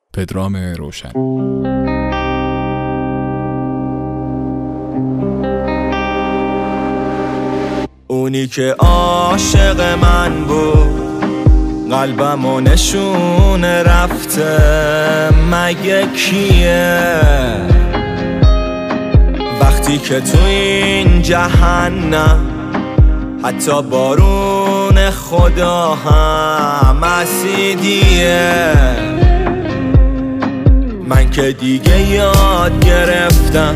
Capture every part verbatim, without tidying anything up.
پدرام روشن. اونی که عاشق من بود قلبمو نشون رفته مگه کیه؟ وقتی که تو این جهنم حتی بارون خدا هم اسیدیه. من که دیگه یاد گرفتم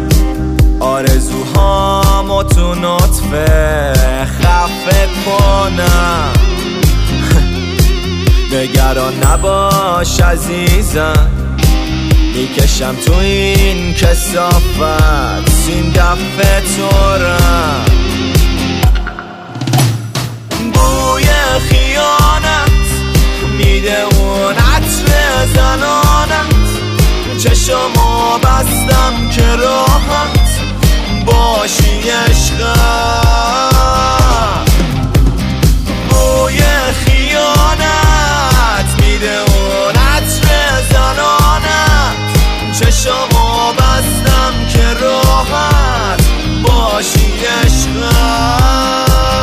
آرزوهامو تو نطفه خفه کنم. نگران نباش عزیزم، میکشم تو این کثافت سین دفعه تورم. بوی خیانت میده اون عطر زنانت، چشمو بستم که راحت باشی عشقم. بوی خیانت میده اون عطر زنانت، چشمو بستم که راحت باشی عشقم.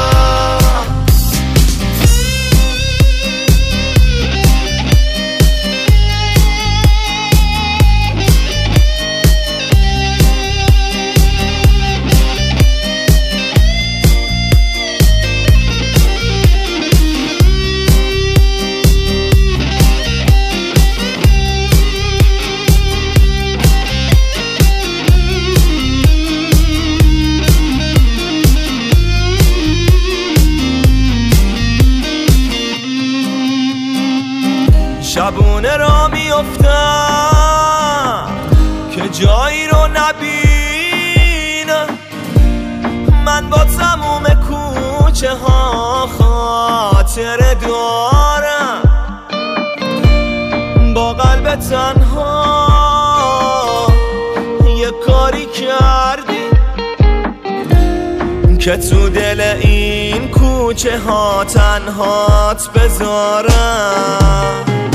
شبونه را میافتم که جایی رو نبینم، من با تموم کوچه ها خاطره دارم. با قلب تنها یه کاری کردی که تو دل این کوچه ها تنهات بذارم.